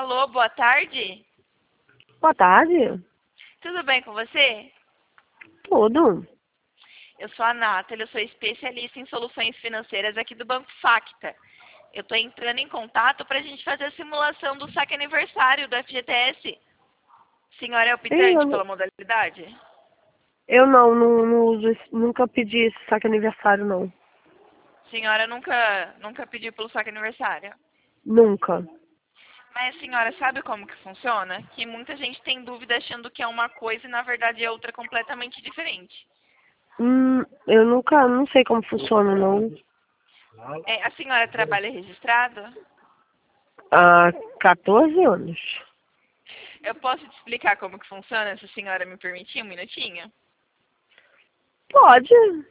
Alô, boa tarde. Boa tarde. Tudo bem com você? Tudo. Eu sou a Nathalie, eu sou especialista em soluções financeiras aqui do Banco Facta. Eu estou entrando em contato para a gente fazer a simulação do saque aniversário do FGTS. Senhora é optante pela modalidade? Eu não uso, nunca pedi esse saque aniversário, não. Senhora nunca pediu pelo saque aniversário? Nunca. Mas a senhora sabe como que funciona? Que muita gente tem dúvida achando que é uma coisa e na verdade é outra completamente diferente. Eu não sei como funciona, não. A senhora trabalha registrado? Há 14 anos. Eu posso te explicar como que funciona, se a senhora me permitir um minutinho? Pode.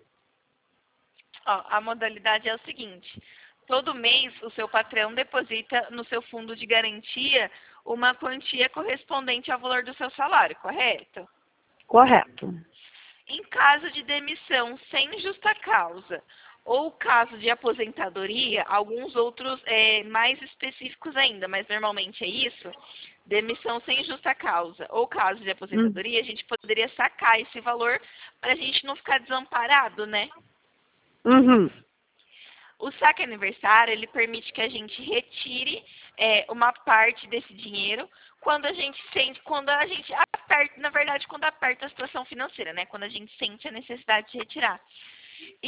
Ó, a modalidade é o seguinte: todo mês o seu patrão deposita no seu fundo de garantia uma quantia correspondente ao valor do seu salário, correto? Correto. Em caso de demissão sem justa causa ou caso de aposentadoria, alguns outros mais específicos ainda, mas normalmente é isso, demissão sem justa causa ou caso de aposentadoria, a gente poderia sacar esse valor para a gente não ficar desamparado, né? Uhum. O saque aniversário, ele permite que a gente retire uma parte desse dinheiro quando a gente aperta, na verdade, quando aperta a situação financeira, né? Quando a gente sente a necessidade de retirar. E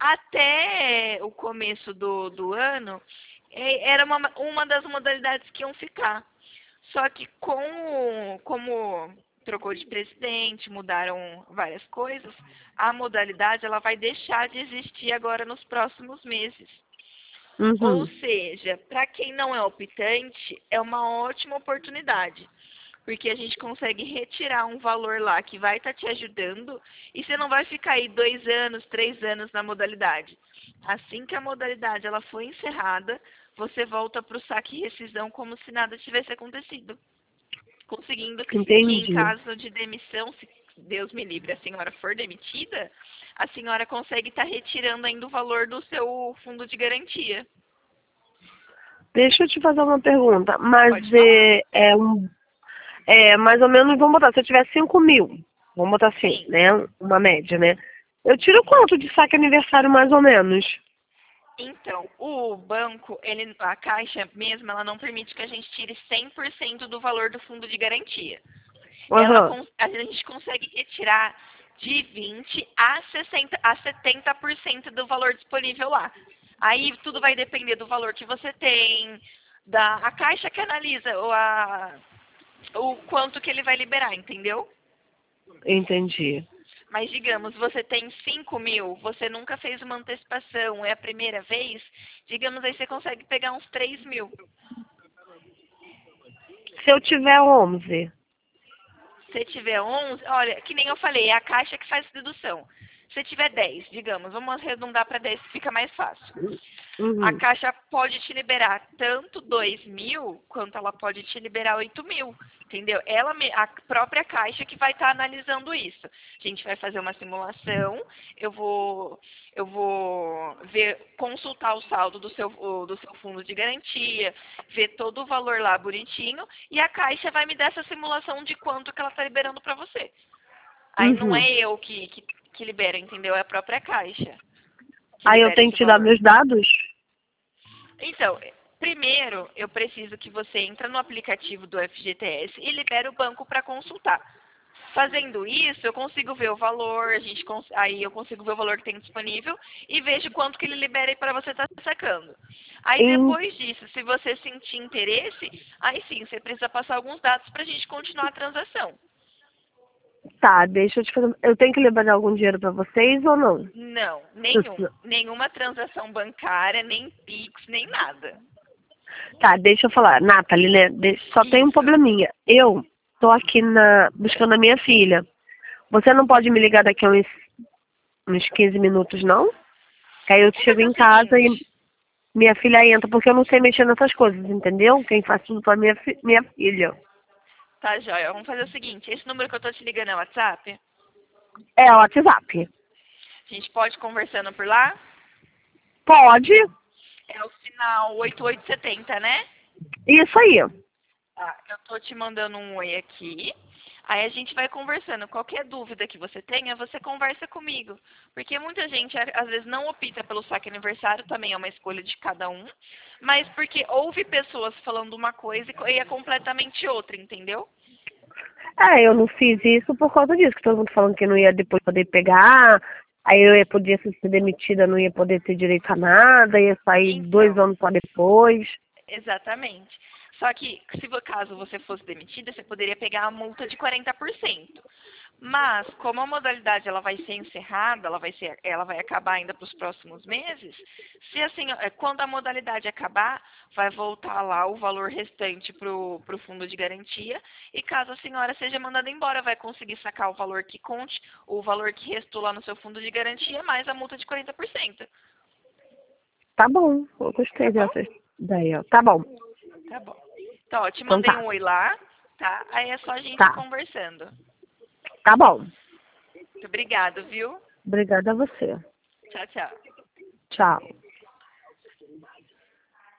até o começo do ano, era uma das modalidades que iam ficar. Só que como trocou de presidente, mudaram várias coisas, a modalidade ela vai deixar de existir agora nos próximos meses. Ou seja, para quem não é optante, é uma ótima oportunidade, porque a gente consegue retirar um valor lá que vai estar te ajudando e você não vai ficar aí 2 anos, 3 anos na modalidade. Assim que a modalidade ela foi encerrada, você volta para o saque e rescisão como se nada tivesse acontecido. Conseguindo que em caso de demissão, se Deus me livre, a senhora for demitida, a senhora consegue estar retirando ainda o valor do seu fundo de garantia. Deixa eu te fazer uma pergunta. Mas Pode falar. mais ou menos, vamos botar, se eu tiver 5.000, vamos botar assim, Sim. né? Uma média, né? Eu tiro quanto de saque aniversário, mais ou menos? Então, o banco, a Caixa mesmo, ela não permite que a gente tire 100% do valor do fundo de garantia. A gente consegue retirar de 20 a 70% do valor disponível lá. Aí tudo vai depender do valor que você tem, a Caixa que analisa o quanto que ele vai liberar, entendeu? Entendi. Mas digamos, você tem 5.000, você nunca fez uma antecipação, é a primeira vez, digamos aí você consegue pegar uns 3.000. Se eu tiver 11? Se tiver 11, olha, que nem eu falei, é a Caixa que faz dedução. Se tiver 10, digamos, vamos arredondar para 10 que fica mais fácil. A Caixa pode te liberar tanto 2.000, quanto ela pode te liberar 8.000, entendeu? A própria Caixa que vai estar analisando isso. A gente vai fazer uma simulação, eu vou consultar o saldo do seu fundo de garantia, ver todo o valor lá bonitinho, e a Caixa vai me dar essa simulação de quanto que ela está liberando para você. Aí não é eu que libera, entendeu? É a própria Caixa. Aí eu tenho que te dar meus dados? Então, primeiro eu preciso que você entre no aplicativo do FGTS e libere o banco para consultar. Fazendo isso, eu consigo ver o valor, aí eu consigo ver o valor que tem disponível e vejo quanto que ele libera aí para você estar sacando. Aí depois disso, se você sentir interesse, aí sim, você precisa passar alguns dados para a gente continuar a transação. Tá, deixa eu te fazer. Eu tenho que liberar algum dinheiro para vocês ou não? Não, nenhuma transação bancária, nem Pix, nem nada. Tá, deixa eu falar. Nathalie, né? Só tem um probleminha. Eu tô aqui buscando a minha filha. Você não pode me ligar daqui a uns 15 minutos, não? Que aí eu chego em casa e minha filha entra, porque eu não sei mexer nessas coisas, entendeu? Quem faz tudo pra minha filha. Tá, joia. Vamos fazer o seguinte, esse número que eu tô te ligando é o WhatsApp? É o WhatsApp. A gente pode ir conversando por lá? Pode. É o final 8870, né? Isso aí. Tá, eu tô te mandando um oi aqui. Aí a gente vai conversando. Qualquer dúvida que você tenha, você conversa comigo. Porque muita gente, às vezes, não opta pelo saque aniversário, também é uma escolha de cada um. Mas porque ouve pessoas falando uma coisa e é completamente outra, entendeu? Eu não fiz isso por causa disso, que todo mundo falando que não ia depois poder pegar, aí eu ia poder ser demitida, não ia poder ter direito a nada, ia sair 2 Então, anos só depois. exatamente. Só que, se caso você fosse demitida, você poderia pegar a multa de 40%. Mas, como a modalidade ela vai ser encerrada, ela vai acabar ainda para os próximos meses, se assim, quando a modalidade acabar, vai voltar lá o valor restante para o fundo de garantia, e caso a senhora seja mandada embora, vai conseguir sacar o valor que conte, o valor que restou lá no seu fundo de garantia, mais a multa de 40%. Tá bom, eu Tá gostei bom? dessa ideia. Tá bom, Tá bom. Então, ó, te então mandei tá, um oi lá, tá? Aí é só a gente ir tá, conversando. tá bom. Muito obrigado, viu? Obrigada a você. Tchau, tchau. Tchau.